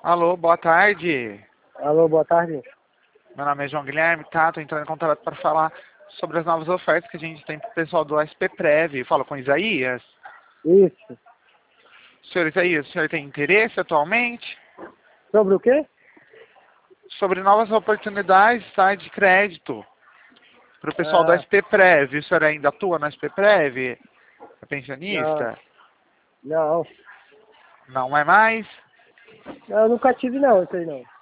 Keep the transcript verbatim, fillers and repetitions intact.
Alô, boa tarde. Alô, boa tarde. Meu nome é João Guilherme, tá? Tô entrando em contato para falar sobre as novas ofertas que a gente tem pro pessoal do S P Prev. Fala com o Isaías. Isso. Senhor Isaías, o senhor tem interesse atualmente? Sobre o quê? Sobre novas oportunidades, tá? De crédito para o pessoal do Ah, S P Prev. O senhor ainda atua no S P Prev? É não, pensionista? não. Não é mais? Eu nunca tive não, isso aí não.